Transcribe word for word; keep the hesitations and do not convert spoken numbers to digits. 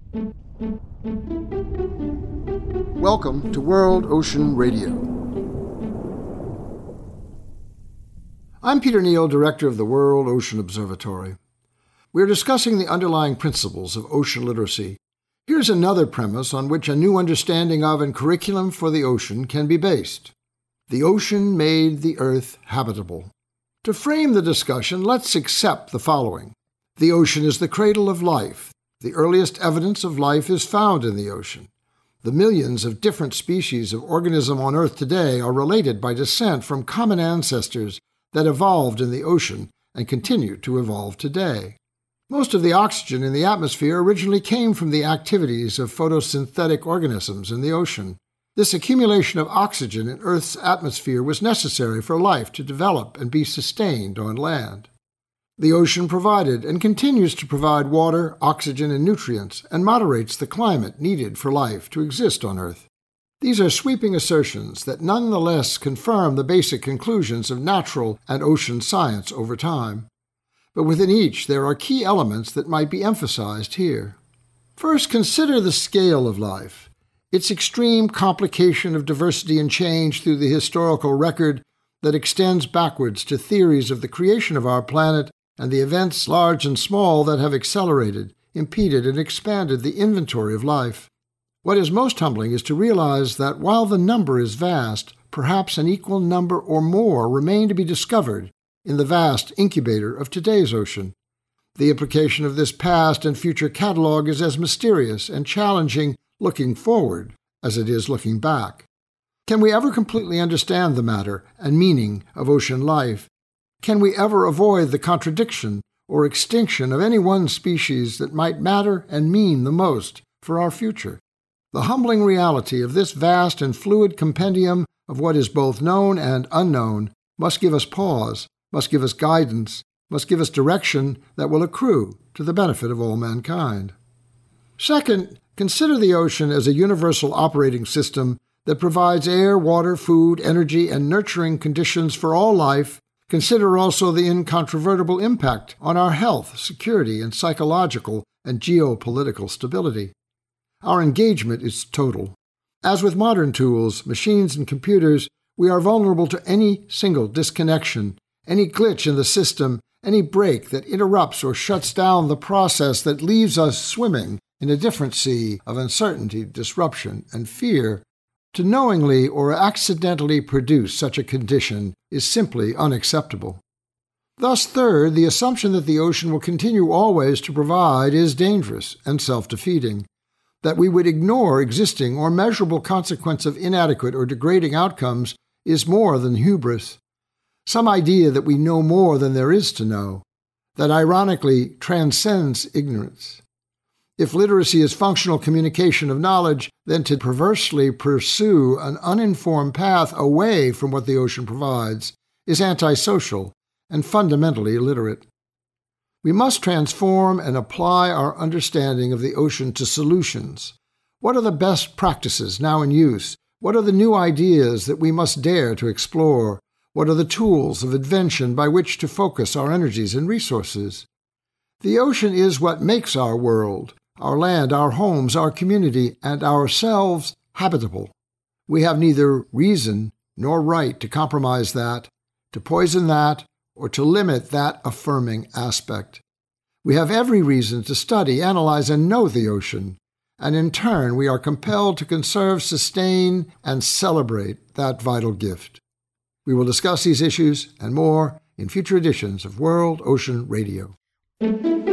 Welcome to World Ocean Radio. I'm Peter Neal, Director of the World Ocean Observatory. We're discussing the underlying principles of ocean literacy. Here's another premise on which a new understanding of and curriculum for the ocean can be based. The ocean made the Earth habitable. To frame the discussion, let's accept the following. The ocean is the cradle of life. The earliest evidence of life is found in the ocean. The millions of different species of organism on Earth today are related by descent from common ancestors that evolved in the ocean and continue to evolve today. Most of the oxygen in the atmosphere originally came from the activities of photosynthetic organisms in the ocean. This accumulation of oxygen in Earth's atmosphere was necessary for life to develop and be sustained on land. The ocean provided and continues to provide water, oxygen, and nutrients, and moderates the climate needed for life to exist on Earth. These are sweeping assertions that nonetheless confirm the basic conclusions of natural and ocean science over time. But within each, there are key elements that might be emphasized here. First, consider the scale of life. Its extreme complication of diversity and change through the historical record that extends backwards to theories of the creation of our planet and the events, large and small, that have accelerated, impeded, and expanded the inventory of life. What is most humbling is to realize that while the number is vast, perhaps an equal number or more remain to be discovered in the vast incubator of today's ocean. The implication of this past and future catalog is as mysterious and challenging looking forward as it is looking back. Can we ever completely understand the matter and meaning of ocean life? Can we ever avoid the contradiction or extinction of any one species that might matter and mean the most for our future? The humbling reality of this vast and fluid compendium of what is both known and unknown must give us pause, must give us guidance, must give us direction that will accrue to the benefit of all mankind. Second, consider the ocean as a universal operating system that provides air, water, food, energy, and nurturing conditions for all life. Consider also the incontrovertible impact on our health, security, and psychological and geopolitical stability. Our engagement is total. As with modern tools, machines, and computers, we are vulnerable to any single disconnection, any glitch in the system, any break that interrupts or shuts down the process that leaves us swimming in a different sea of uncertainty, disruption, and fear. To knowingly or accidentally produce such a condition is simply unacceptable. Thus, third, the assumption that the ocean will continue always to provide is dangerous and self-defeating. That we would ignore existing or measurable consequence of inadequate or degrading outcomes is more than hubris. Some idea that we know more than there is to know, that ironically transcends ignorance. If literacy is functional communication of knowledge, then to perversely pursue an uninformed path away from what the ocean provides is antisocial and fundamentally illiterate. We must transform and apply our understanding of the ocean to solutions. What are the best practices now in use? What are the new ideas that we must dare to explore? What are the tools of invention by which to focus our energies and resources? The ocean is what makes our world, our land, our homes, our community, and ourselves habitable. We have neither reason nor right to compromise that, to poison that, or to limit that affirming aspect. We have every reason to study, analyze, and know the ocean, and in turn we are compelled to conserve, sustain, and celebrate that vital gift. We will discuss these issues and more in future editions of World Ocean Radio.